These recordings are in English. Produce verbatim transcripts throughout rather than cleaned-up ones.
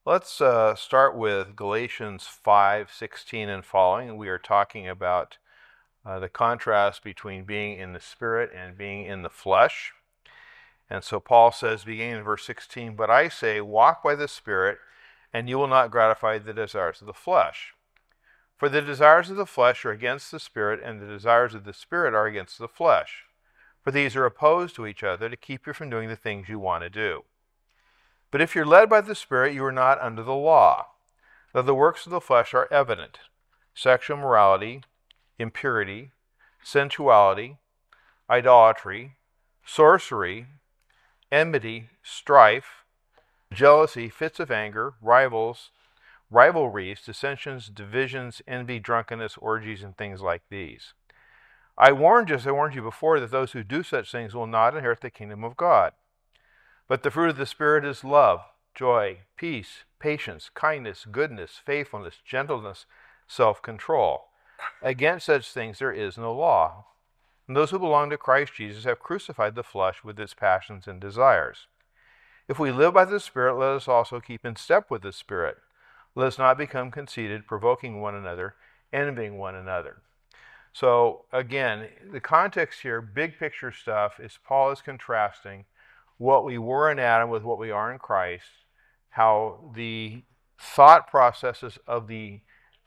Let's uh, start with Galatians five sixteen and following. We are talking about uh, the contrast between being in the Spirit and being in the flesh. And so Paul says, beginning in verse sixteen, "But I say, walk by the Spirit, and you will not gratify the desires of the flesh. For the desires of the flesh are against the Spirit, and the desires of the Spirit are against the flesh. For these are opposed to each other to keep you from doing the things you want to do. But if you're led by the Spirit, you are not under the law. Though the works of the flesh are evident: sexual morality, impurity, sensuality, idolatry, sorcery, enmity, strife, jealousy, fits of anger, rivals, rivalries, dissensions, divisions, envy, drunkenness, orgies, and things like these. I warned you, as I warned you before, that those who do such things will not inherit the kingdom of God. But the fruit of the Spirit is love, joy, peace, patience, kindness, goodness, faithfulness, gentleness, self-control. Against such things there is no law. And those who belong to Christ Jesus have crucified the flesh with its passions and desires. If we live by the Spirit, let us also keep in step with the Spirit. Let us not become conceited, provoking one another, envying one another." So again, the context here, big picture stuff, is Paul is contrasting what we were in Adam with what we are in Christ, how the thought processes of the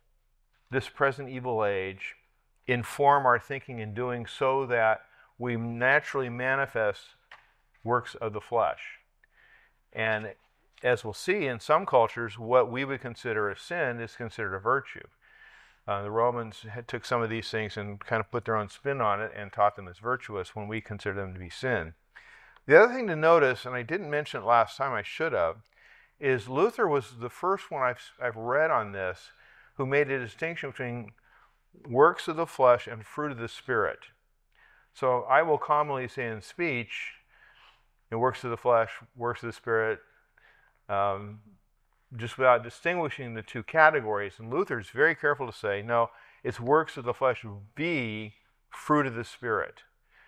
this present evil age inform our thinking and doing so that we naturally manifest works of the flesh. And as we'll see, in some cultures, what we would consider a sin is considered a virtue. Uh, the Romans had, took some of these things and kind of put their own spin on it and taught them as virtuous when we consider them to be sin. The other thing to notice, and I didn't mention it last time, I should have, is Luther was the first one I've, I've read on this who made a distinction between works of the flesh and fruit of the Spirit. So I will commonly say in speech, you know, works of the flesh, works of the Spirit, um, just without distinguishing the two categories. And Luther is very careful to say, no, it's works of the flesh be fruit of the Spirit.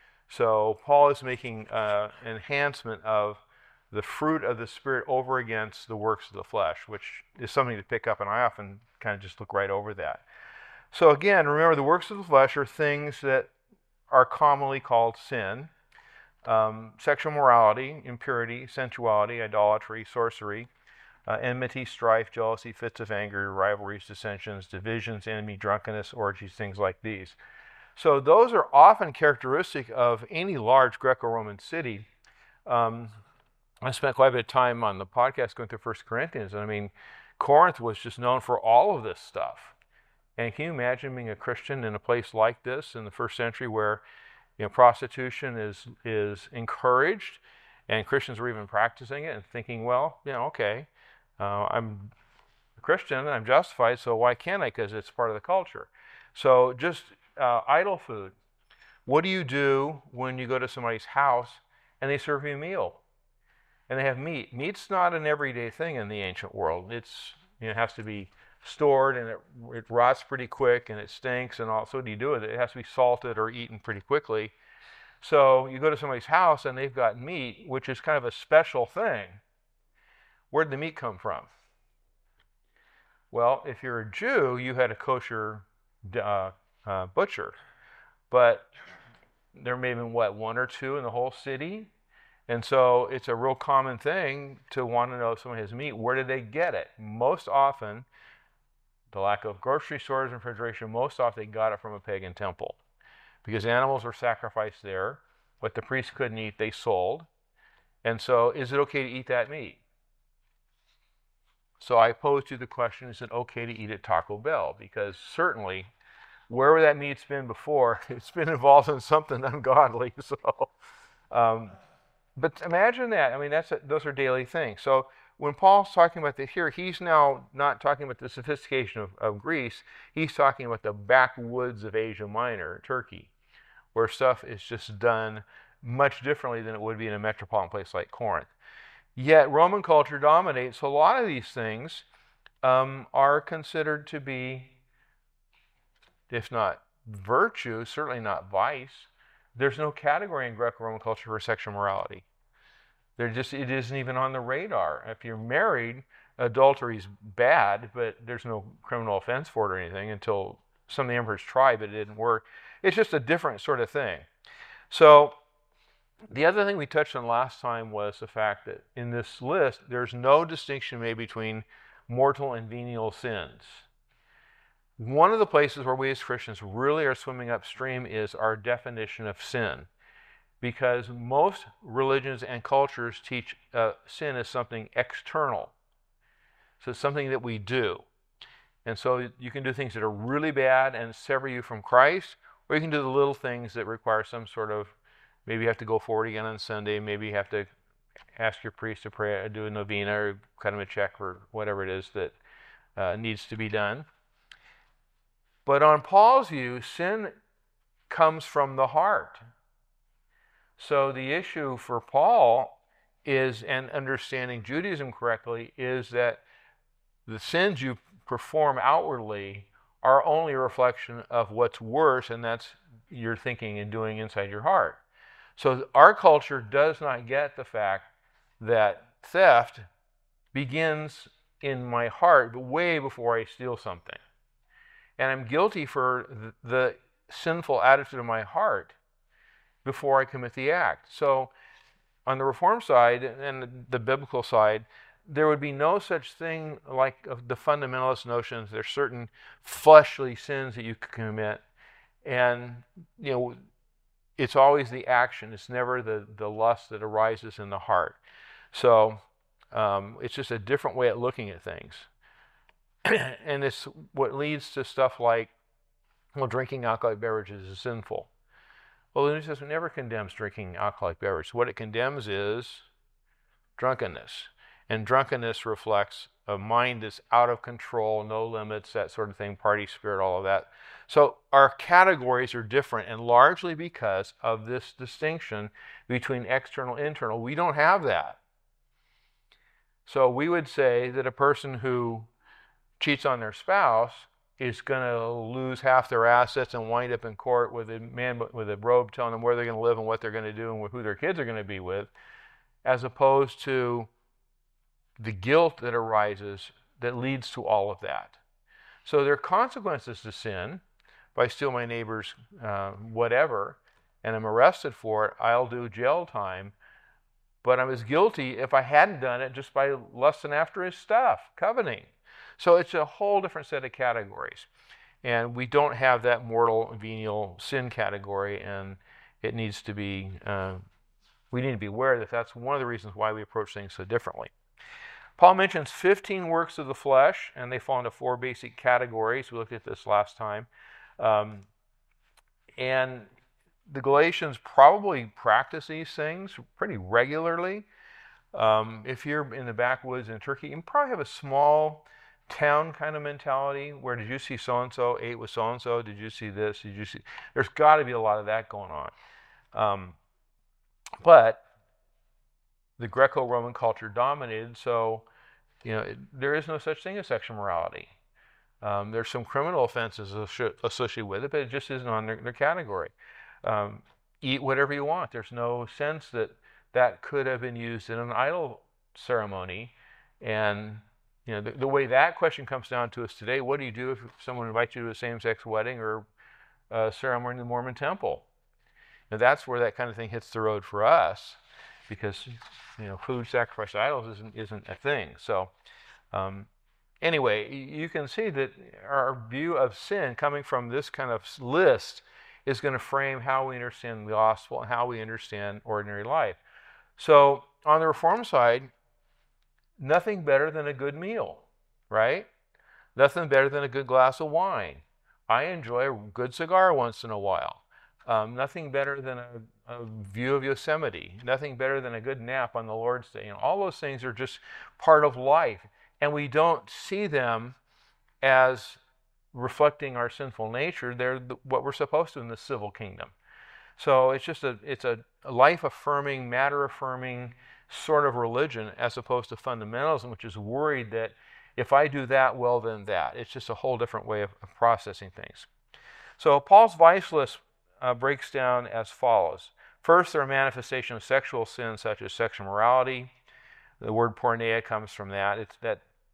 So Paul is making uh, an enhancement of the fruit of the Spirit over against the works of the flesh, which is something to pick up, and I often kind of just look right over that. So again, remember, the works of the flesh are things that are commonly called sin. Um, sexual morality, impurity, sensuality, idolatry, sorcery, uh, enmity, strife, jealousy, fits of anger, rivalries, dissensions, divisions, envy, drunkenness, orgies, things like these. So those are often characteristic of any large Greco-Roman city. Um, I spent quite a bit of time on the podcast going through First Corinthians, and I mean, Corinth was just known for all of this stuff. And can you imagine being a Christian in a place like this in the first century where, you know, prostitution is is encouraged, and Christians were even practicing it and thinking, well, you know, okay, uh, I'm a Christian and I'm justified, so why can't I? Because it's part of the culture. So just uh, idle food. What do you do when you go to somebody's house and they serve you a meal and they have meat? Meat's not an everyday thing in the ancient world. It's, you know, it has to be stored, and it, it rots pretty quick, and it stinks, and all. So what do you do with it? It has to be salted or eaten pretty quickly. So you go to somebody's house and they've got meat, which is kind of a special thing. Where'd the meat come from? Well, if you're a Jew, you had a kosher uh, uh, butcher, but there may have been, what, one or two in the whole city? And so it's a real common thing to want to know if someone has meat. Where did they get it? Most often, the lack of grocery stores and refrigeration, most often they got it from a pagan temple, because animals were sacrificed there. What the priests couldn't eat, they sold. And so is it okay to eat that meat? So I posed you the question, is it okay to eat at Taco Bell? Because certainly, wherever that meat's been before, it's been involved in something ungodly. So, um, but imagine that. I mean, that's a, those are daily things. So when Paul's talking about this here, he's now not talking about the sophistication of, of Greece. He's talking about the backwoods of Asia Minor, Turkey, where stuff is just done much differently than it would be in a metropolitan place like Corinth. Yet Roman culture dominates. So a lot of these things um, are considered to be, if not virtue, certainly not vice. There's no category in Greco-Roman culture for sexual morality. There just, it isn't even on the radar. If you're married, adultery's bad, but there's no criminal offense for it or anything until some of the emperors tried, but it didn't work. It's just a different sort of thing. So the other thing we touched on last time was the fact that in this list, there's no distinction made between mortal and venial sins. One of the places where we as Christians really are swimming upstream is our definition of sin, because most religions and cultures teach uh, sin as something external. So it's something that we do. And so you can do things that are really bad and sever you from Christ, or you can do the little things that require some sort of, maybe you have to go forward again on Sunday, maybe you have to ask your priest to pray, do a novena, or cut him a check, or whatever it is that uh, needs to be done. But on Paul's view, sin comes from the heart. So the issue for Paul is, and understanding Judaism correctly, is that the sins you perform outwardly are only a reflection of what's worse, and that's your thinking and doing inside your heart. So our culture does not get the fact that theft begins in my heart way before I steal something. And I'm guilty for the sinful attitude of my heart before I commit the act. So on the Reform side and the biblical side, there would be no such thing like the fundamentalist notions. There's certain fleshly sins that you can commit, and you know, it's always the action. It's never the, the lust that arises in the heart. So um, it's just a different way of looking at things. And it's what leads to stuff like, well, drinking alcoholic beverages is sinful. Well, the New Testament never condemns drinking alcoholic beverages. What it condemns is drunkenness. And drunkenness reflects a mind that's out of control, no limits, that sort of thing, party spirit, all of that. So our categories are different, and largely because of this distinction between external and internal. We don't have that. So we would say that a person who cheats on their spouse is going to lose half their assets and wind up in court with a man with a robe telling them where they're going to live and what they're going to do and who their kids are going to be with, as opposed to the guilt that arises that leads to all of that. So there are consequences to sin. If I steal my neighbor's uh, whatever and I'm arrested for it, I'll do jail time. But I'm as guilty if I hadn't done it just by lusting after his stuff, coveting. So it's a whole different set of categories. And we don't have that mortal venial sin category, and it needs to be, uh, we need to be aware that that's one of the reasons why we approach things so differently. Paul mentions fifteen works of the flesh, and they fall into four basic categories. We looked at this last time. Um, and the Galatians probably practice these things pretty regularly. Um, if you're in the backwoods in Turkey, you probably have a small town kind of mentality where, did you see so-and-so ate with so-and-so? Did you see this? Did you see? There's got to be a lot of that going on. Um, but the Greco-Roman culture dominated, so you know it, there is no such thing as sexual morality. Um, there's some criminal offenses associated with it, but it just isn't on their, their category. Um, eat whatever you want. There's no sense that that could have been used in an idol ceremony. And you know the, the way that question comes down to us today: what do you do if someone invites you to a same-sex wedding or a ceremony in the Mormon temple? Now that's where that kind of thing hits the road for us, because you know food sacrificed to idols isn't isn't a thing. So um, anyway, you can see that our view of sin coming from this kind of list is going to frame how we understand the gospel and how we understand ordinary life. So on the Reform side, nothing better than a good meal, right? Nothing better than a good glass of wine. I enjoy a good cigar once in a while. Um, nothing better than a, a view of Yosemite. Nothing better than a good nap on the Lord's Day. You know, all those things are just part of life, and we don't see them as reflecting our sinful nature. They're the, what we're supposed to in the civil kingdom. So it's just a it's a life-affirming, matter-affirming sort of religion, as opposed to fundamentalism, which is worried that if I do that, well, then that. It's just a whole different way of, of processing things. So Paul's vice list uh, breaks down as follows. First, there are manifestations of sexual sins, such as sexual morality. The word porneia comes from that. It's that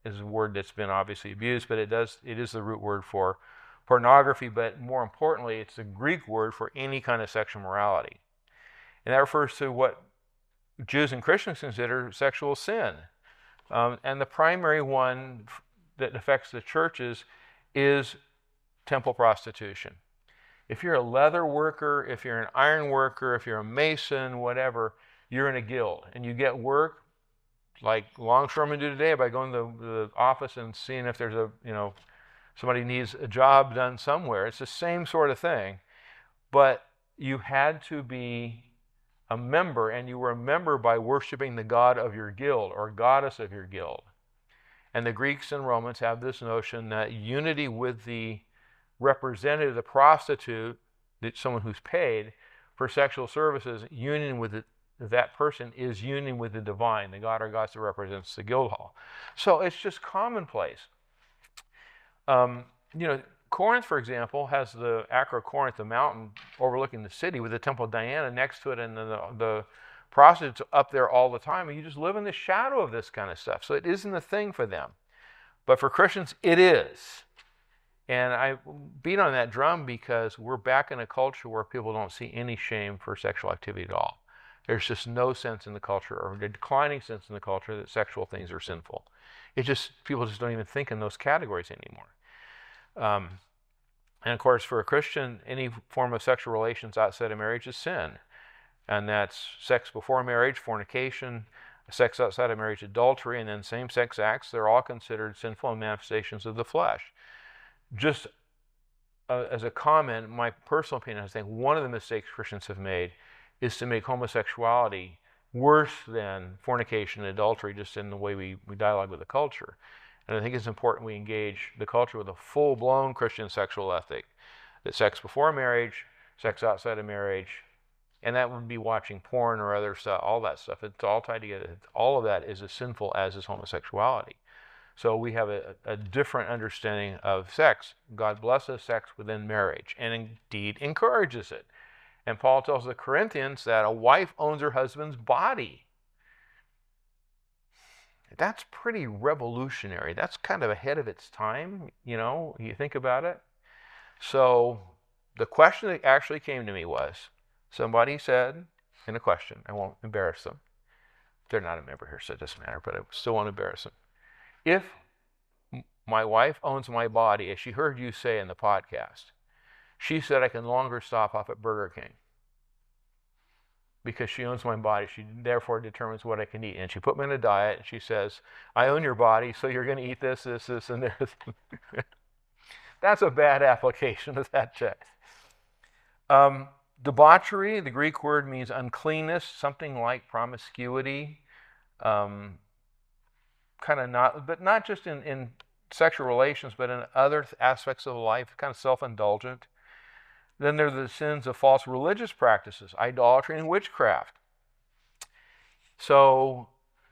is a word that's been obviously abused, but it does it is the root word for pornography, but more importantly, it's the Greek word for any kind of sexual morality. And that refers to what Jews and Christians consider sexual sin. Um, and the primary one that affects the churches is temple prostitution. If you're a leather worker, if you're an iron worker, if you're a mason, whatever, you're in a guild. And you get work like longshoremen do today by going to the office and seeing if there's a, you know, somebody needs a job done somewhere. It's the same sort of thing. But you had to be a member, and you were a member by worshiping the god of your guild or goddess of your guild. And the Greeks and Romans have this notion that unity with the representative, the prostitute, someone who's paid for sexual services, union with the, that person is union with the divine, the god or goddess that represents the guild hall. So it's just commonplace. Um, you know, Corinth, for example, has the Acrocorinth, the mountain overlooking the city, with the Temple of Diana next to it, and the, the prostitutes up there all the time. And you just live in the shadow of this kind of stuff. So it isn't a thing for them. But for Christians, it is. And I beat on that drum because we're back in a culture where people don't see any shame for sexual activity at all. There's just no sense in the culture, or a declining sense in the culture, that sexual things are sinful. It just, people just don't even think in those categories anymore. Um, and of course, for a Christian, any form of sexual relations outside of marriage is sin. And that's sex before marriage, fornication, sex outside of marriage, adultery, and then same-sex acts. They're all considered sinful manifestations of the flesh. Just uh, as a comment, my personal opinion, I think one of the mistakes Christians have made is to make homosexuality worse than fornication and adultery, just in the way we, we dialogue with the culture. And I think it's important we engage the culture with a full-blown Christian sexual ethic. That sex before marriage, sex outside of marriage, and that would be watching porn or other stuff, all that stuff. It's all tied together. All of that is as sinful as is homosexuality. So we have a, a different understanding of sex. God blesses sex within marriage and indeed encourages it. And Paul tells the Corinthians that a wife owns her husband's body. That's pretty revolutionary. That's kind of ahead of its time, you know, you think about it. So the question that actually came to me was, somebody said in a question, I won't embarrass them. They're not a member here, so it doesn't matter, but I still won't embarrass them. If my wife owns my body, as she heard you say in the podcast, she said I can no longer stop off at Burger King. Because she owns my body, she therefore determines what I can eat. And she put me on a diet, and she says, I own your body, so you're going to eat this, this, this, and this. That's a bad application of that text. Um, debauchery, the Greek word means uncleanness, something like promiscuity. Um, kind of not, but not just in, in sexual relations, but in other aspects of life, kind of self-indulgent. Then there are the sins of false religious practices, idolatry and witchcraft. So,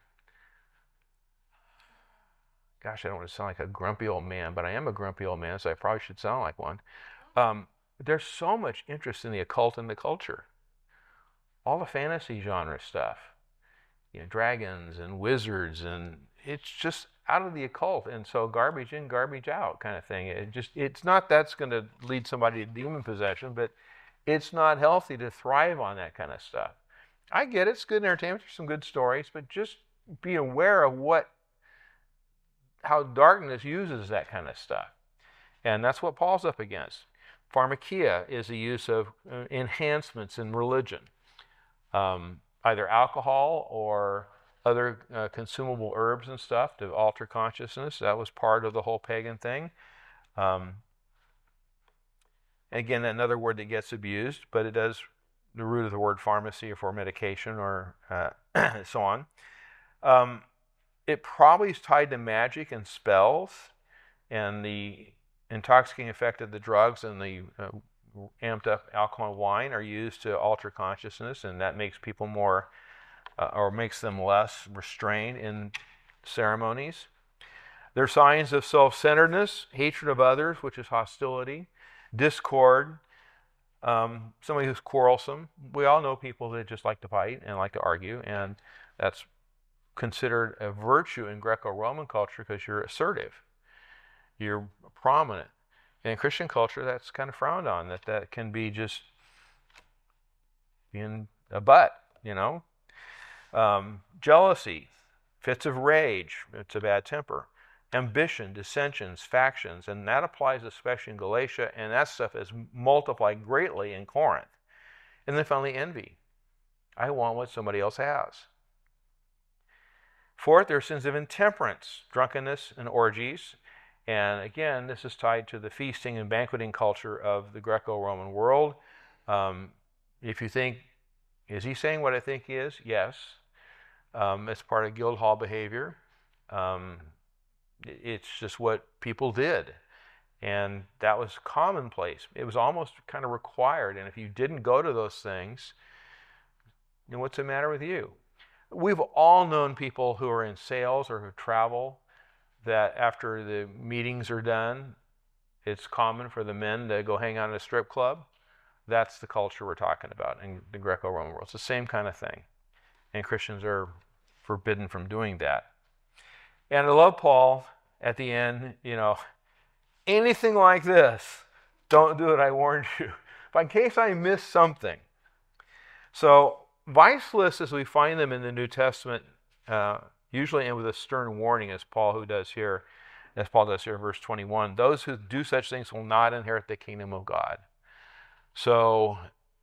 gosh, I don't want to sound like a grumpy old man, but I am a grumpy old man, so I probably should sound like one. Um, there's so much interest in the occult in the culture. All the fantasy genre stuff, you know, dragons and wizards, and it's just out of the occult, and so garbage in, garbage out kind of thing. It just, it's not that's going to lead somebody to demon possession, but it's not healthy to thrive on that kind of stuff. I get it, it's good entertainment, there's some good stories, but just be aware of what, how darkness uses that kind of stuff. And that's what Paul's up against. Pharmakia is the use of uh, enhancements in religion, um, either alcohol or other uh, consumable herbs and stuff to alter consciousness. That was part of the whole pagan thing. Um, again, another word that gets abused, but it does, the root of the word pharmacy or for medication or uh, so on. Um, it probably is tied to magic and spells and the intoxicating effect of the drugs, and the uh, amped up alcohol and wine are used to alter consciousness, and that makes people more Uh, or makes them less restrained in ceremonies. They're signs of self-centeredness, hatred of others, which is hostility, discord, um, somebody who's quarrelsome. We all know people that just like to fight and like to argue, and that's considered a virtue in Greco-Roman culture because you're assertive, you're prominent. And in Christian culture, that's kind of frowned on, that that can be just being a butt, you know. Um, jealousy, fits of rage, it's a bad temper. Ambition, dissensions, factions, and that applies especially in Galatia, and that stuff is multiplied greatly in Corinth. And then finally, envy. I want what somebody else has. Fourth, there are sins of intemperance, drunkenness, and orgies. And again, this is tied to the feasting and banqueting culture of the Greco-Roman world. Um, if you think, is he saying what I think he is? Yes. Um, it's part of guild hall behavior. Um, it's just what people did. And that was commonplace. It was almost kind of required. And if you didn't go to those things, then what's the matter with you? We've all known people who are in sales or who travel that after the meetings are done, it's common for the men to go hang out in a strip club. That's the culture we're talking about in the Greco-Roman world. It's the same kind of thing. And Christians are forbidden from doing that. And I love Paul at the end, you know, anything like this, don't do it, I warned you. But in case I missed something. So vice lists as we find them in the New Testament uh, usually end with a stern warning, as Paul who does here, as Paul does here in verse twenty-one. Those who do such things will not inherit the kingdom of God. So,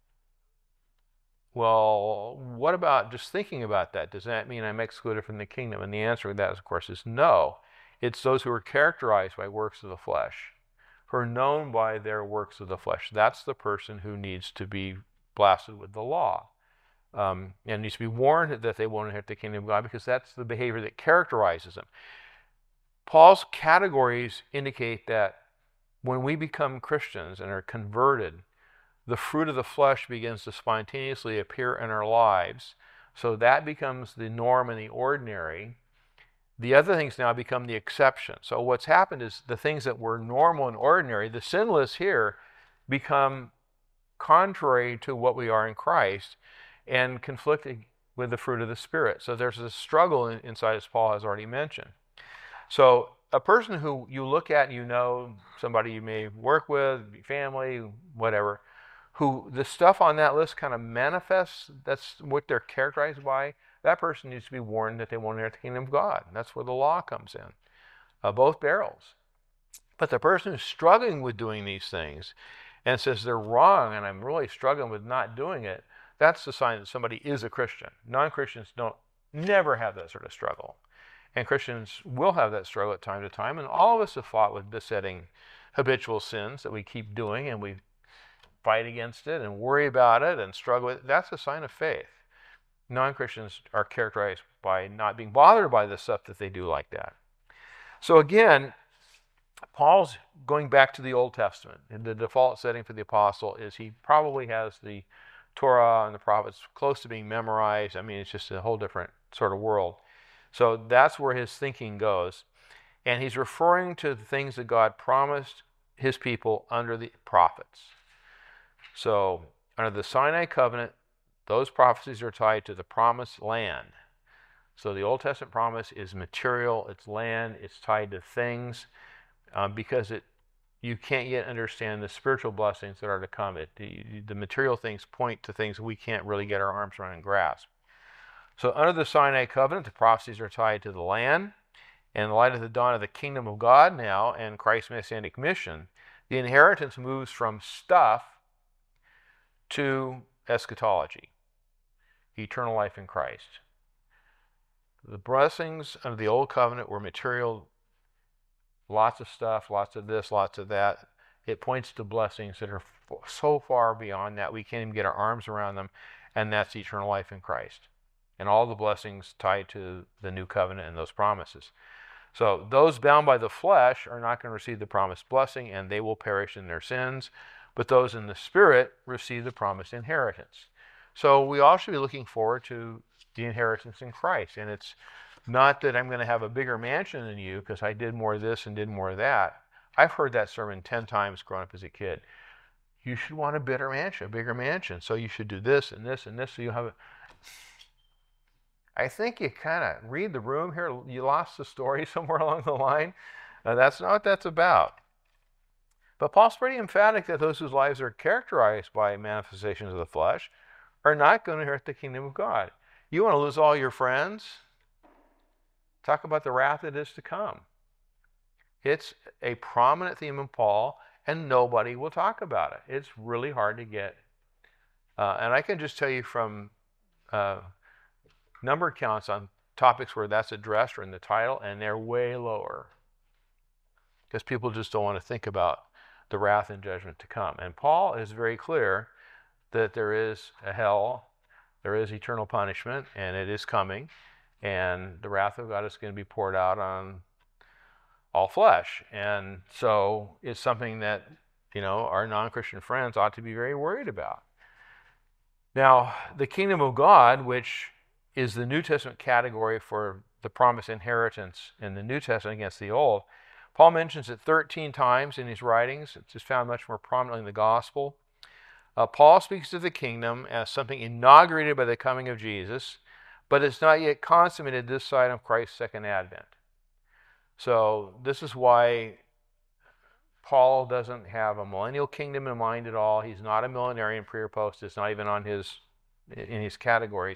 well, what about just thinking about that? Does that mean I'm excluded from the kingdom? And the answer to that, of course, is no. It's those who are characterized by works of the flesh, who are known by their works of the flesh. That's the person who needs to be blasted with the law. Um, and needs to be warned that they won't inherit the kingdom of God, because that's the behavior that characterizes them. Paul's categories indicate that when we become Christians and are converted, the fruit of the flesh begins to spontaneously appear in our lives. So that becomes the norm and the ordinary. The other things now become the exception. So what's happened is the things that were normal and ordinary, the sinless here, become contrary to what we are in Christ and conflicting with the fruit of the Spirit. So there's a struggle inside, as Paul has already mentioned. So a person who you look at and you know, somebody you may work with, family, whatever, who the stuff on that list kind of manifests, that's what they're characterized by, that person needs to be warned that they won't inherit the kingdom of God. That's where the law comes in, uh, both barrels. But the person who's struggling with doing these things and says they're wrong and I'm really struggling with not doing it, that's the sign that somebody is a Christian. Non-Christians don't never have that sort of struggle. And Christians will have that struggle at time to time. And all of us have fought with besetting habitual sins that we keep doing, and we fight against it and worry about it and struggle with it. That's a sign of faith. Non-Christians are characterized by not being bothered by the stuff that they do like that. So again, Paul's going back to the Old Testament. And the default setting for the apostle is he probably has the Torah and the prophets close to being memorized. I mean, it's just a whole different sort of world. So that's where his thinking goes. And he's referring to the things that God promised his people under the prophets. So under the Sinai covenant, those prophecies are tied to the promised land. So the Old Testament promise is material, it's land, it's tied to things, um, because it you can't yet understand the spiritual blessings that are to come. It, the, the material things point to things we can't really get our arms around and grasp. So under the Sinai covenant, the prophecies are tied to the land. And in the light of the dawn of the kingdom of God now and Christ's messianic mission, the inheritance moves from stuff to eschatology, eternal life in Christ. The blessings under the old covenant were material, lots of stuff, lots of this, lots of that. It points to blessings that are so far beyond that we can't even get our arms around them, and that's eternal life in Christ. And all the blessings tied to the new covenant and those promises. So those bound by the flesh are not going to receive the promised blessing, and they will perish in their sins. But those in the Spirit receive the promised inheritance. So we all should be looking forward to the inheritance in Christ. And it's not that I'm going to have a bigger mansion than you because I did more of this and did more of that. I've heard that sermon ten times growing up as a kid. You should want a bigger mansion, a bigger mansion. So you should do this and this and this so you have a... I think you kind of read the room here. You lost the story somewhere along the line. Uh, that's not what that's about. But Paul's pretty emphatic that those whose lives are characterized by manifestations of the flesh are not going to inherit the kingdom of God. You want to lose all your friends? Talk about the wrath that is to come. It's a prominent theme in Paul, and nobody will talk about it. It's really hard to get. Uh, and I can just tell you from uh, number counts on topics where that's addressed or in the title, and they're way lower. Because people just don't want to think about the wrath and judgment to come. And Paul is very clear that there is a hell, there is eternal punishment, and it is coming. And the wrath of God is going to be poured out on all flesh. And so it's something that, you know, our non-Christian friends ought to be very worried about. Now, the kingdom of God, which is the New Testament category for the promised inheritance in the New Testament against the Old, Paul mentions it thirteen times in his writings. It's just found much more prominently in the gospel. Uh, Paul speaks of the kingdom as something inaugurated by the coming of Jesus, but it's not yet consummated this side of Christ's second advent. So this is why Paul doesn't have a millennial kingdom in mind at all. He's not a millenarian pre or post. It's not even on his in his categories.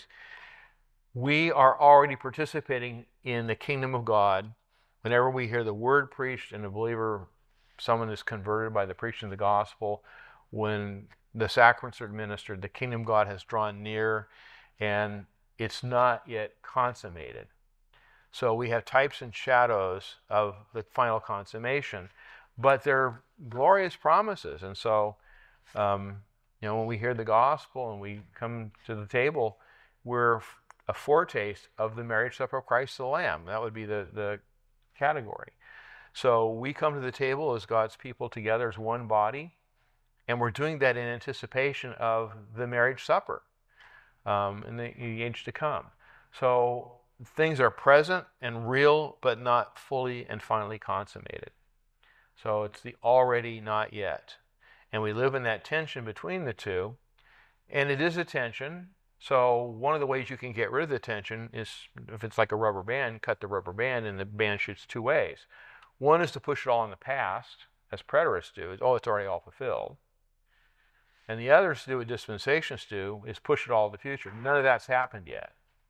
We are already participating in the kingdom of God. Whenever we hear the word preached and a believer, someone is converted by the preaching of the gospel, when the sacraments are administered, the kingdom of God has drawn near, and it's not yet consummated. So we have types and shadows of the final consummation, but they're glorious promises. And so, um, you know, when we hear the gospel and we come to the table, we're a foretaste of the marriage supper of Christ the Lamb. That would be the, the category. So we come to the table as God's people together as one body, and we're doing that in anticipation of the marriage supper um, in the age to come. So things are present and real, but not fully and finally consummated. So it's the already not yet. And we live in that tension between the two, and it is a tension. So one of the ways you can get rid of the tension is, if it's like a rubber band, cut the rubber band and the band shoots two ways. One is to push it all in the past, as preterists do. Oh, it's already all fulfilled. And the other is to do what dispensations do, is push it all to the future. None of that's happened yet.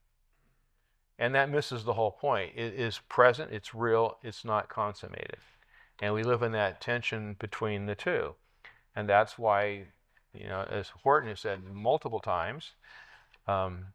And that misses the whole point. It is present, it's real, it's not consummated. And we live in that tension between the two. And that's why, you know, as Horton has said multiple times, um,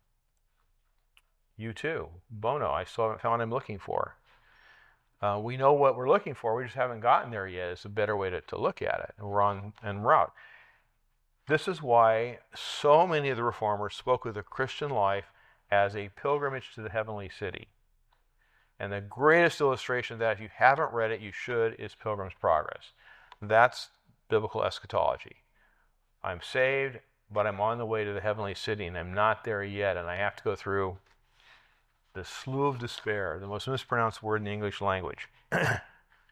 you too, Bono, I still haven't found what I'm looking for. Uh, we know what we're looking for, we just haven't gotten there yet. It's a better way to, to look at it. And we're on en route. This is why so many of the reformers spoke of the Christian life as a pilgrimage to the heavenly city. And the greatest illustration of that, if you haven't read it, you should, is Pilgrim's Progress. That's biblical eschatology. I'm saved, but I'm on the way to the heavenly city, and I'm not there yet, and I have to go through the slough of despair, the most mispronounced word in the English language. The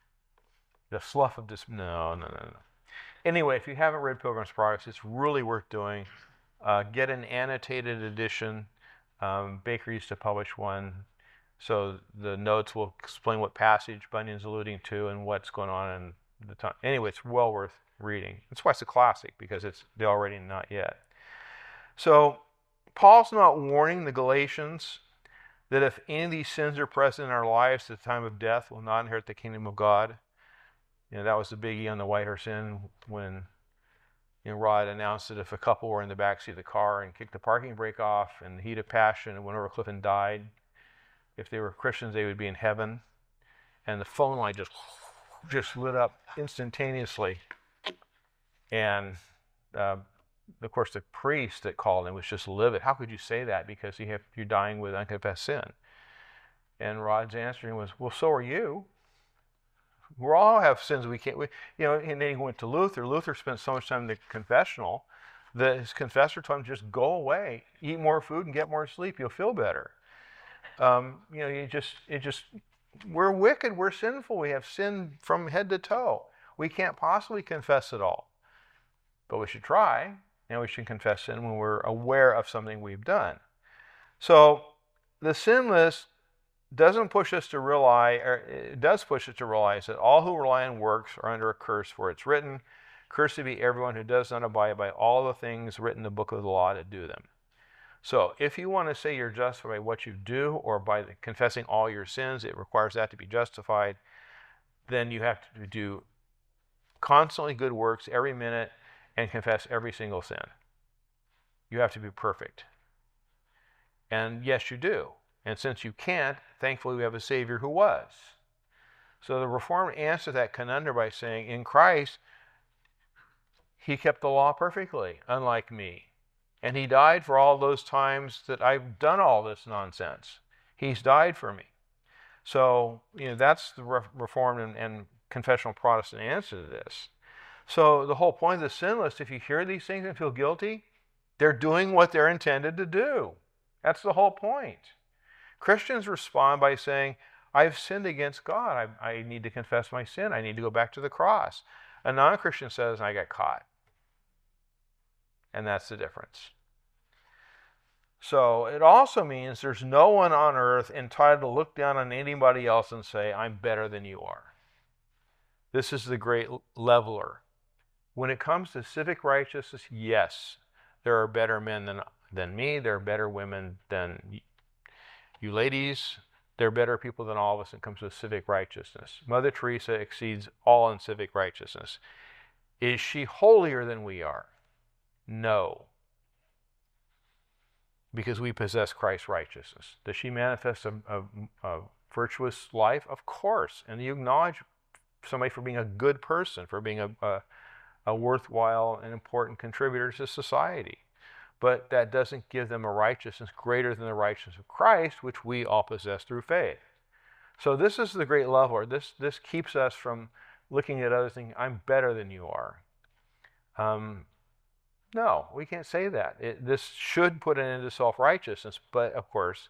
slough of despair. No, no, no, no. Anyway, if you haven't read Pilgrim's Progress, it's really worth doing. Uh, get an annotated edition. Um, Baker used to publish one. So the notes will explain what passage Bunyan's alluding to and what's going on in the time. Anyway, it's well worth reading. That's why it's a classic, because it's the already not yet. So Paul's not warning the Galatians that if any of these sins are present in our lives at the time of death, we'll not inherit the kingdom of God. You know, that was the biggie on the White Horse Inn when, you know, Rod announced that if a couple were in the backseat of the car and kicked the parking brake off in the heat of passion and went over a cliff and died, if they were Christians, they would be in heaven. And the phone line just, just lit up instantaneously. And, uh, of course, the priest that called him was just livid. How could you say that? Because you have, you're dying with unconfessed sin. And Rod's answering was, well, so are you. We all have sins we can't, we, you know, and then he went to Luther. Luther spent so much time in the confessional that his confessor told him, just go away, eat more food and get more sleep, you'll feel better. Um, you know, you just, it just, we're wicked, we're sinful, we have sin from head to toe. We can't possibly confess it all. But we should try, and we should confess sin when we're aware of something we've done. So the sin list doesn't push us to realize, or it does push us to realize that all who rely on works are under a curse, for it's written, "Cursed be everyone who does not abide by all the things written in the book of the law to do them." So if you want to say you're justified by what you do or by confessing all your sins, it requires that to be justified, then you have to do constantly good works every minute and confess every single sin. You have to be perfect. And yes, you do. And since you can't, thankfully we have a Savior who was. So the Reformed answer that conundrum by saying, in Christ, he kept the law perfectly, unlike me. And he died for all those times that I've done all this nonsense. He's died for me. So, you know, that's the Reformed and, and confessional Protestant answer to this. So the whole point of the sin list, if you hear these things and feel guilty, they're doing what they're intended to do. That's the whole point. Christians respond by saying, I've sinned against God. I, I need to confess my sin. I need to go back to the cross. A non-Christian says, I got caught. And that's the difference. So it also means there's no one on earth entitled to look down on anybody else and say, I'm better than you are. This is the great leveler. When it comes to civic righteousness, yes, there are better men than, than me. There are better women than you ladies. There are better people than all of us when it comes to civic righteousness. Mother Teresa exceeds all in civic righteousness. Is she holier than we are? No. Because we possess Christ's righteousness. Does she manifest a, a, a virtuous life? Of course. And you acknowledge somebody for being a good person, for being a, a, a worthwhile and important contributor to society. But that doesn't give them a righteousness greater than the righteousness of Christ, which we all possess through faith. So this is the great leveler. This, this keeps us from looking at others thinking, I'm better than you are. Um, no, we can't say that. It, this should put an end to self-righteousness, but of course,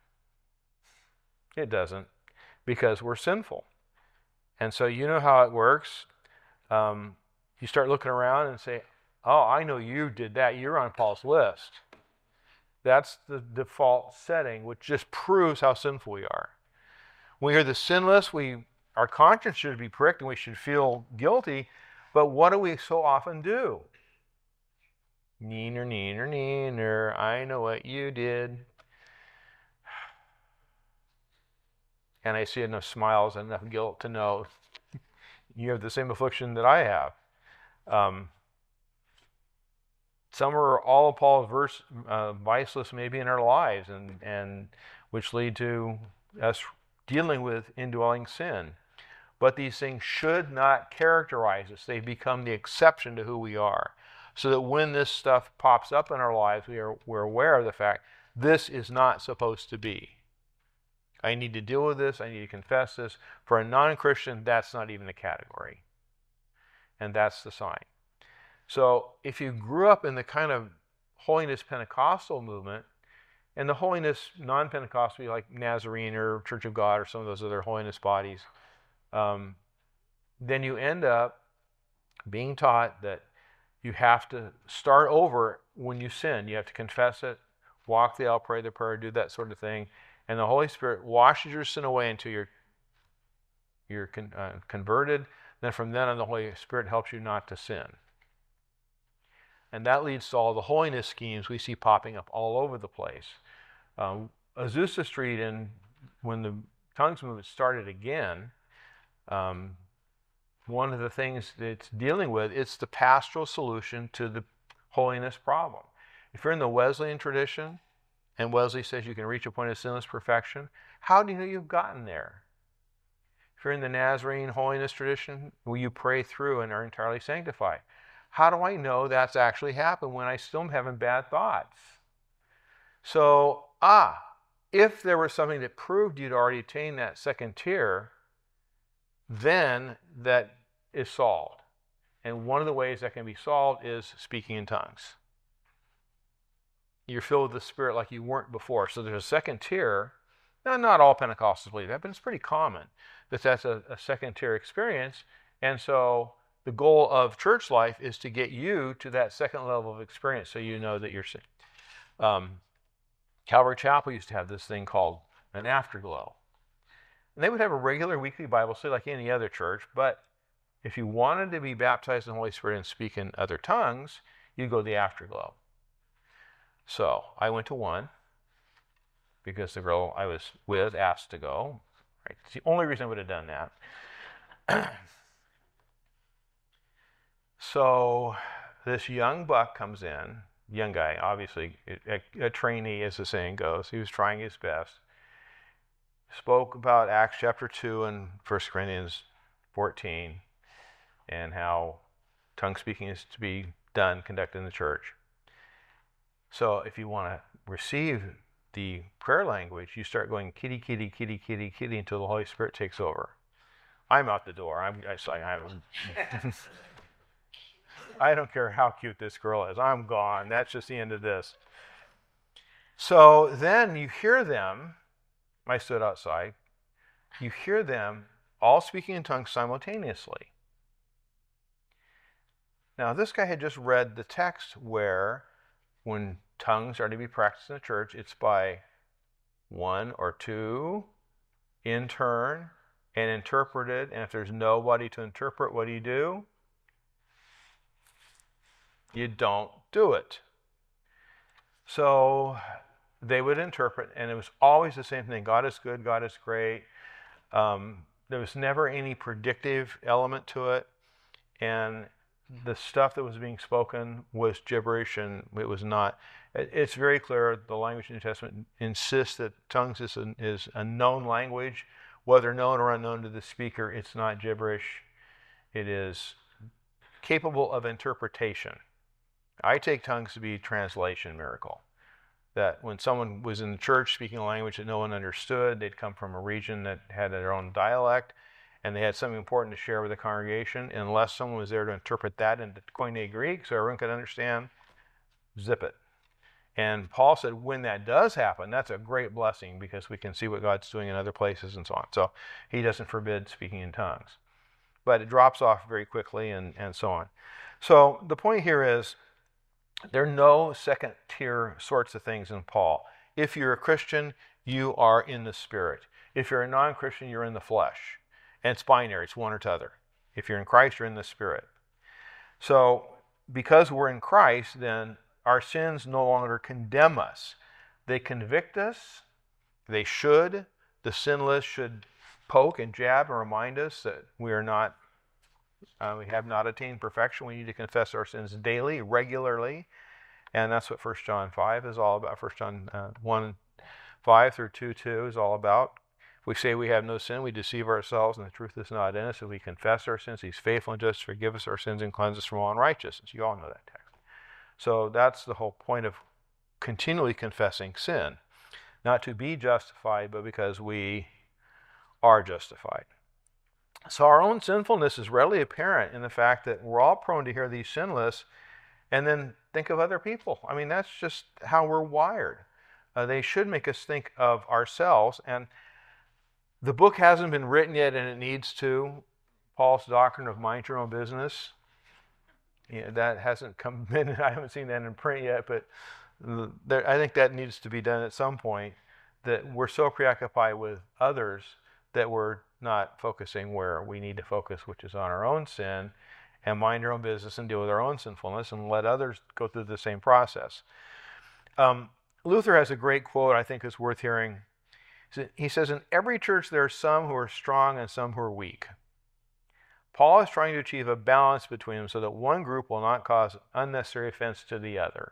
it doesn't, because we're sinful. And so you know how it works. Um, you start looking around and say, oh, I know you did that. You're on Paul's list. That's the default setting, which just proves how sinful we are. When we hear the sinless, we, our conscience should be pricked and we should feel guilty. But what do we so often do? Neener, neener, neener, I know what you did. And I see enough smiles and enough guilt to know you have the same affliction that I have. Um, some or all of Paul's verse, uh, vice lists maybe in our lives, and, and which lead to us dealing with indwelling sin. But these things should not characterize us. They become the exception to who we are. So that when this stuff pops up in our lives, we are, we're aware of the fact this is not supposed to be. I need to deal with this. I need to confess this. For a non-Christian, that's not even a category. And that's the sign. So if you grew up in the kind of holiness Pentecostal movement, and the holiness non-Pentecostal, like Nazarene or Church of God or some of those other holiness bodies, um, then you end up being taught that you have to start over when you sin. You have to confess it, walk the aisle, pray the prayer, do that sort of thing. And the Holy Spirit washes your sin away until you're, you're con, uh, converted. Then from then on, the Holy Spirit helps you not to sin. And that leads to all the holiness schemes we see popping up all over the place. Um, Azusa Street, in, when the tongues movement started again, um, one of the things that it's dealing with, it's the pastoral solution to the holiness problem. If you're in the Wesleyan tradition, and Wesley says you can reach a point of sinless perfection, how do you know you've gotten there? If you're in the Nazarene holiness tradition, will you pray through and are entirely sanctified? How do I know that's actually happened when I still am having bad thoughts? So, ah, if there was something that proved you'd already attained that second tier, then that is solved. And one of the ways that can be solved is speaking in tongues. You're filled with the Spirit like you weren't before. So there's a second tier. Now, not all Pentecostals believe that, but it's pretty common that that's a, a second tier experience. And so the goal of church life is to get you to that second level of experience so you know that you're saved. Um, Calvary Chapel used to have this thing called an afterglow. And they would have a regular weekly Bible study like any other church, but if you wanted to be baptized in the Holy Spirit and speak in other tongues, you go to the afterglow. So I went to one because the girl I was with asked to go. Right? It's the only reason I would have done that. So this young buck comes in, young guy, obviously a, a trainee as the saying goes. He was trying his best. Spoke about Acts chapter two and First Corinthians fourteen and how tongue speaking is to be done, conducted in the church. So if you want to receive the prayer language, you start going kitty, kitty, kitty, kitty, kitty until the Holy Spirit takes over. I'm out the door. I'm, I, I'm, I don't care how cute this girl is. I'm gone. That's just the end of this. So then you hear them. I stood outside. You hear them all speaking in tongues simultaneously. Now, this guy had just read the text where when tongues are to be practiced in the church, it's by one or two in turn and interpreted. And if there's nobody to interpret, what do you do? You don't do it. So they would interpret, and it was always the same thing. God is good, God is great. Um, there was never any predictive element to it. And the stuff that was being spoken was gibberish, and it was not. It's very clear the language in the New Testament insists that tongues is a, is a known language. Whether known or unknown to the speaker, it's not gibberish. It is capable of interpretation. I take tongues to be a translation miracle. That when someone was in the church speaking a language that no one understood, they'd come from a region that had their own dialect, and they had something important to share with the congregation. And unless someone was there to interpret that into Koine Greek so everyone could understand, zip it. And Paul said when that does happen, that's a great blessing because we can see what God's doing in other places and so on. So he doesn't forbid speaking in tongues. But it drops off very quickly and, and so on. So the point here is there are no second tier sorts of things in Paul. If you're a Christian, you are in the Spirit. If you're a non-Christian, you're in the flesh. And it's binary, it's one or t'other. If you're in Christ, you're in the Spirit. So, because we're in Christ, then our sins no longer condemn us. They convict us, they should. The sinless should poke and jab and remind us that we are not, uh, we have not attained perfection. We need to confess our sins daily, regularly. And that's what First John five is all about. First John uh, one, five through two, two is all about. If we say we have no sin, we deceive ourselves, and the truth is not in us. If we confess our sins, he's faithful and just to forgive us our sins and cleanse us from all unrighteousness. You all know that text. So that's the whole point of continually confessing sin. Not to be justified, but because we are justified. So our own sinfulness is readily apparent in the fact that we're all prone to hear these sinless and then think of other people. I mean, that's just how we're wired. Uh, they should make us think of ourselves. And the book hasn't been written yet, and it needs to. Paul's doctrine of mind your own business. You know, that hasn't come in. I haven't seen that in print yet, but there, I think that needs to be done at some point. That we're so preoccupied with others that we're not focusing where we need to focus, which is on our own sin, and mind our own business and deal with our own sinfulness and let others go through the same process. Um, Luther has a great quote I think is worth hearing. He says, in every church there are some who are strong and some who are weak. Paul is trying to achieve a balance between them so that one group will not cause unnecessary offense to the other.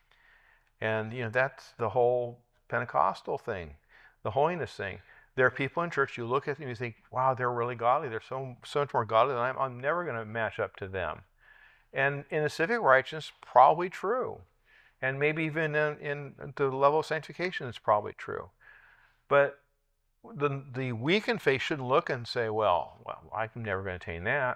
And, you know, that's the whole Pentecostal thing, the holiness thing. There are people in church, you look at them and you think, wow, they're really godly. They're so, so much more godly than I am. I'm never going to match up to them. And in a civic righteousness, probably true. And maybe even in, in the level of sanctification, it's probably true. But the the weakened faith shouldn't look and say, well, well I'm never going to attain that,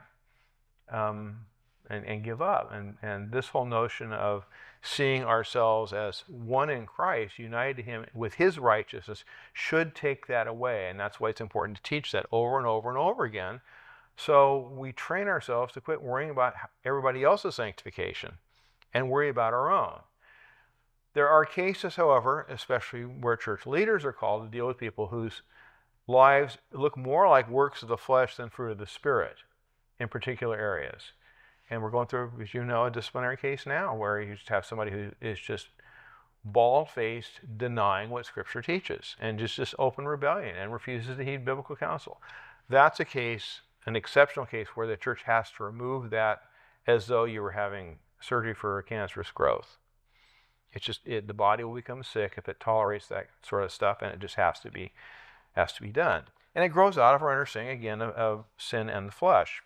um, and, and give up. And, and this whole notion of seeing ourselves as one in Christ, united to him with his righteousness, should take that away. And that's why it's important to teach that over and over and over again. So we train ourselves to quit worrying about everybody else's sanctification and worry about our own. There are cases, however, especially where church leaders are called to deal with people whose lives look more like works of the flesh than fruit of the Spirit in particular areas. And we're going through, as you know, a disciplinary case now where you just have somebody who is just bald-faced denying what Scripture teaches and just just open rebellion and refuses to heed biblical counsel. That's a case, an exceptional case where the church has to remove that as though you were having surgery for a cancerous growth. It's just it, the body will become sick if it tolerates that sort of stuff, and it just has to be has to be done. And it grows out of our understanding again of, of sin and the flesh.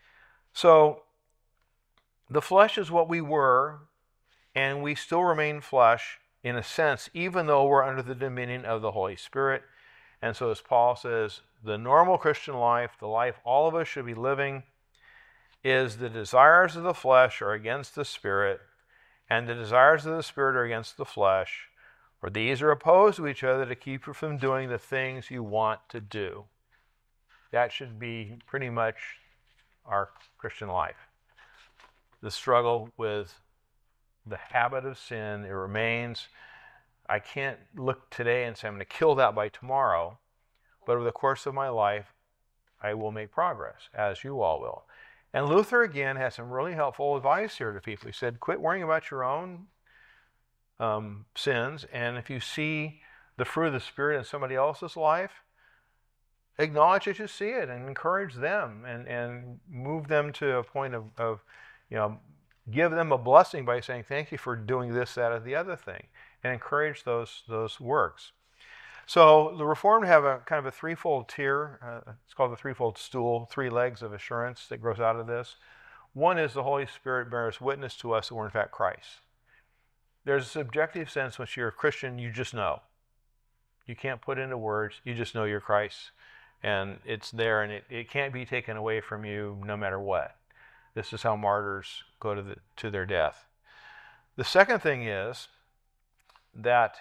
So the flesh is what we were, and we still remain flesh in a sense, even though we're under the dominion of the Holy Spirit. And so, as Paul says, the normal Christian life, the life all of us should be living, is the desires of the flesh are against the Spirit, and the desires of the Spirit are against the flesh, for these are opposed to each other to keep you from doing the things you want to do. That should be pretty much our Christian life. The struggle with the habit of sin, it remains. I can't look today and say I'm going to kill that by tomorrow, but over the course of my life, I will make progress, as you all will. And Luther, again, has some really helpful advice here to people. He said, quit worrying about your own um, sins, and if you see the fruit of the Spirit in somebody else's life, acknowledge that you see it and encourage them and, and move them to a point of, of, you know, give them a blessing by saying, thank you for doing this, that, or the other thing, and encourage those, those works. So the Reformed have a kind of a threefold tier. Uh, it's called the threefold stool, three legs of assurance that grows out of this. One is the Holy Spirit bears witness to us that we're in fact Christ. There's a subjective sense when you're a Christian, you just know. You can't put into words, you just know you're Christ. And it's there, and it, it can't be taken away from you no matter what. This is how martyrs go to, the, to their death. The second thing is that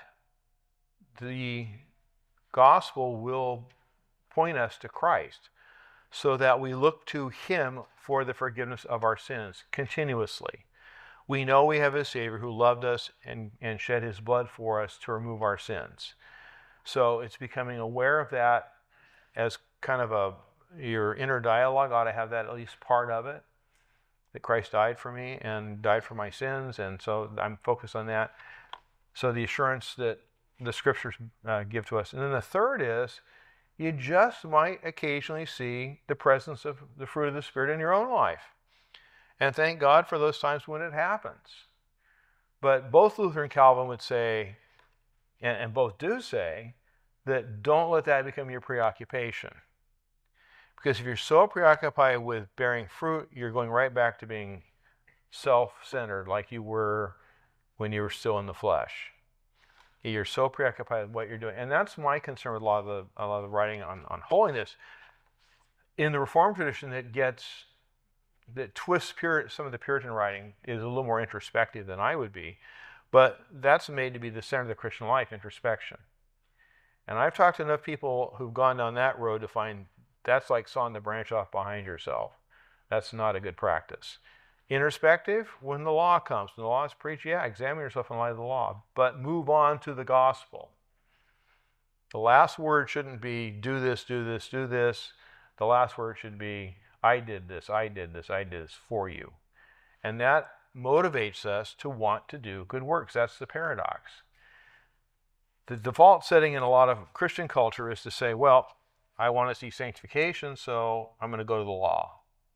the gospel will point us to Christ so that we look to Him for the forgiveness of our sins continuously. We know we have a Savior who loved us and, and shed His blood for us to remove our sins. So it's becoming aware of that as kind of a, your inner dialogue ought to have that at least part of it, that Christ died for me and died for my sins, and so I'm focused on that. So the assurance that the Scriptures uh, give to us. And then the third is, you just might occasionally see the presence of the fruit of the Spirit in your own life. And thank God for those times when it happens. But both Luther and Calvin would say, and, and both do say, that don't let that become your preoccupation. Because if you're so preoccupied with bearing fruit, you're going right back to being self-centered like you were when you were still in the flesh. You're so preoccupied with what you're doing. And that's my concern with a lot of the, a lot of the writing on, on holiness. In the Reformed tradition, that gets, that twists Pur- some of the Puritan writing is a little more introspective than I would be. But that's made to be the center of the Christian life, introspection. And I've talked to enough people who've gone down that road to find that's like sawing the branch off behind yourself. That's not a good practice. Introspective, when the law comes, when the law is preached, yeah, examine yourself in light of the law, but move on to the gospel. The last word shouldn't be do this, do this, do this. The last word should be I did this, I did this, I did this for you. And that motivates us to want to do good works. That's the paradox. The default setting in a lot of Christian culture is to say, well, I want to see sanctification, so I'm going to go to the law.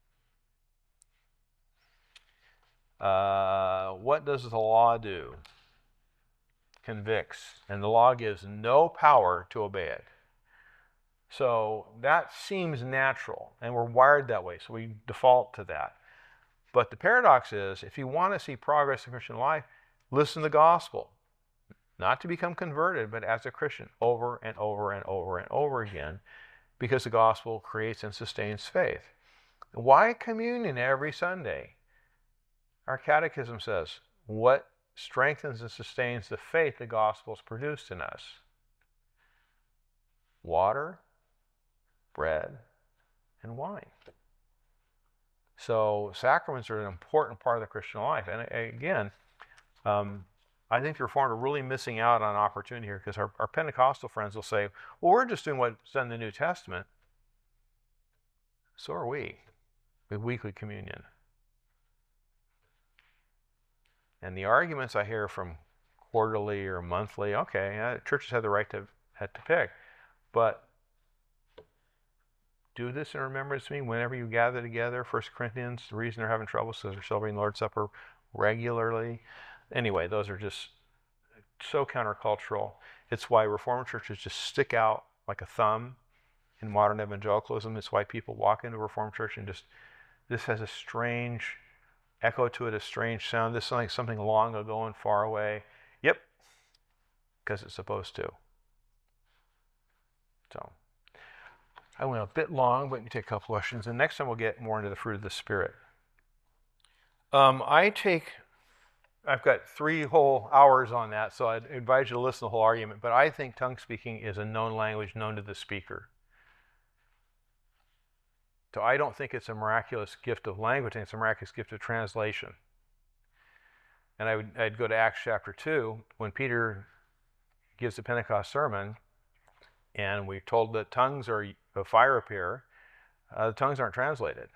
Uh, what does the law do? Convicts. And the law gives no power to obey it. So that seems natural, and we're wired that way, so we default to that. But the paradox is, if you want to see progress in Christian life, listen to the gospel. Not to become converted, but as a Christian, over and over and over and over again, because the gospel creates and sustains faith. Why communion every Sunday? Our catechism says, what strengthens and sustains the faith the gospel has produced in us? Water, bread, and wine. So sacraments are an important part of the Christian life. And again, um, I think the Reformed are really missing out on an opportunity here, because our, our Pentecostal friends will say, well, we're just doing what's in the New Testament. So are we, with weekly communion. And the arguments I hear from quarterly or monthly, okay, uh, churches have the right to, have to pick, but do this in remembrance of me whenever you gather together. First Corinthians, the reason they're having trouble is because they're celebrating the Lord's Supper regularly. Anyway, those are just so countercultural. It's why Reformed churches just stick out like a thumb in modern evangelicalism. It's why people walk into a Reformed church and just, this has a strange echo to it, a strange sound. This is like something long ago and far away. Yep, because it's supposed to. So, I went a bit long, but we can take a couple questions. And next time we'll get more into the fruit of the Spirit. Um, I take, I've got three whole hours on that, so I'd advise you to listen to the whole argument. But I think tongue speaking is a known language known to the speaker. So I don't think it's a miraculous gift of language. I think it's a miraculous gift of translation. And I would, I'd go to Acts chapter two, when Peter gives the Pentecost sermon, and we're told that tongues are a fire appear. Uh, the tongues aren't translated.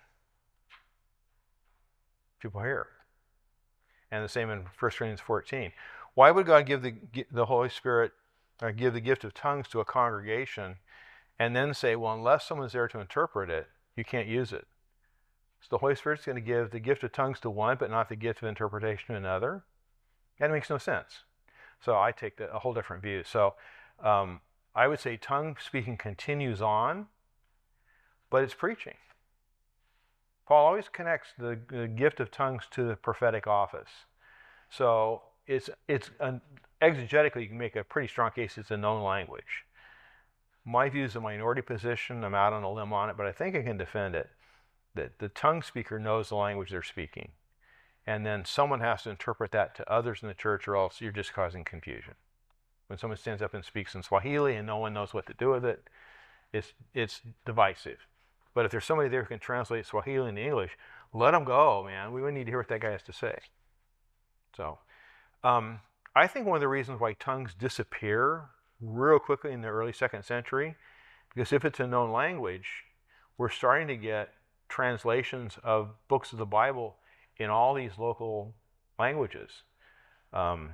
People hear. And the same in First Corinthians fourteen. Why would God give the, the Holy Spirit, or give the gift of tongues to a congregation, and then say, well, unless someone's there to interpret it, you can't use it? So the Holy Spirit's going to give the gift of tongues to one, but not the gift of interpretation to another? That makes no sense. So I take the, a whole different view. So um, I would say tongue speaking continues on, but it's preaching. Paul always connects the, the gift of tongues to the prophetic office. So it's, it's an, exegetically, you can make a pretty strong case it's a known language. My view is a minority position. I'm out on a limb on it, but I think I can defend it. That the tongue speaker knows the language they're speaking. And then someone has to interpret that to others in the church, or else you're just causing confusion. When someone stands up and speaks in Swahili and no one knows what to do with it, it's, it's divisive. But if there's somebody there who can translate Swahili into English, let them go, man. We need to hear what that guy has to say. So um, I think one of the reasons why tongues disappear real quickly in the early second century, because if it's a known language, we're starting to get translations of books of the Bible in all these local languages. Um,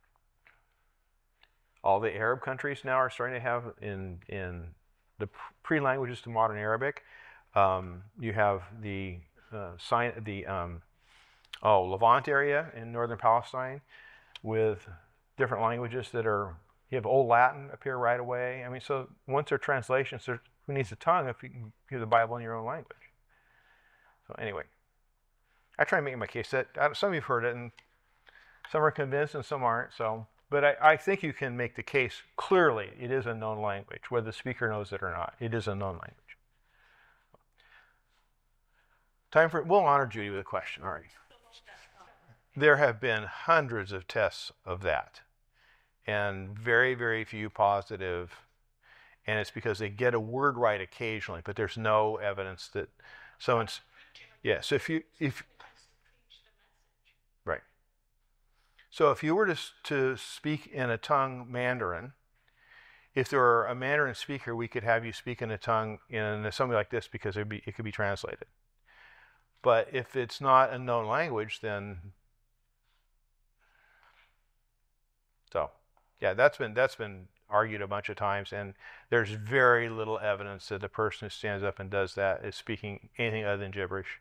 all the Arab countries now are starting to have in, in the pre-languages to modern Arabic. Um, you have the uh, sign, the um, oh Levant area in northern Palestine with different languages that are. You have Old Latin appear right away. I mean, so once there are translations, there, who needs a tongue if you can hear the Bible in your own language? So anyway, I try and make my case. That some of you've heard it, and some are convinced, and some aren't. So, but I, I think you can make the case clearly. It is a known language, whether the speaker knows it or not. It is a known language. Time for, we'll honor Judy with a question. All right. There have been hundreds of tests of that, and very, very few positive. And it's because they get a word right occasionally, but there's no evidence that someone's, yeah. So if you, if, right. So if you were to, to speak in a tongue Mandarin, if there were a Mandarin speaker, we could have you speak in a tongue in something like this, because it'd be, it could be translated. But if it's not a known language, then, so, yeah, that's been, that's been argued a bunch of times, and there's very little evidence that the person who stands up and does that is speaking anything other than gibberish.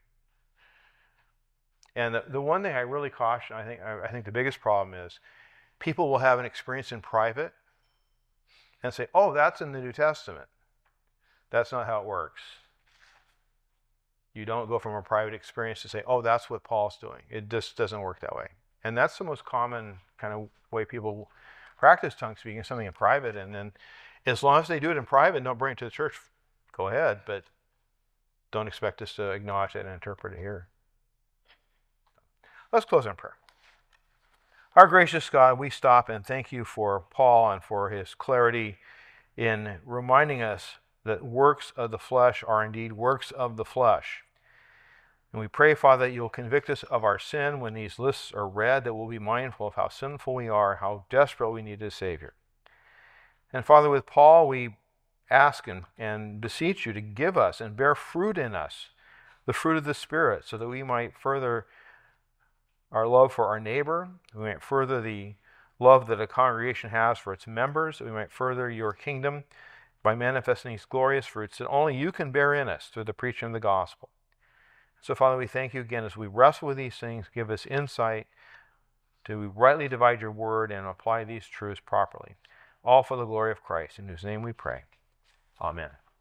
And the, the one thing I really caution, I think, I, I think the biggest problem is people will have an experience in private and say, oh, that's in the New Testament. That's not how it works. You don't go from a private experience to say, oh, that's what Paul's doing. It just doesn't work that way. And that's the most common kind of way people practice tongue speaking, something in private. And then as long as they do it in private and don't bring it to the church, go ahead. But don't expect us to acknowledge it and interpret it here. Let's close in prayer. Our gracious God, we stop and thank you for Paul and for his clarity in reminding us that works of the flesh are indeed works of the flesh. And we pray, Father, that you'll convict us of our sin when these lists are read, that we'll be mindful of how sinful we are, how desperate we need a Savior. And Father, with Paul, we ask and, and beseech you to give us and bear fruit in us, the fruit of the Spirit, so that we might further our love for our neighbor, we might further the love that a congregation has for its members, that we might further your kingdom by manifesting these glorious fruits that only you can bear in us through the preaching of the gospel. So, Father, we thank you again as we wrestle with these things. Give us insight to rightly divide your word and apply these truths properly. All for the glory of Christ, in whose name we pray. Amen.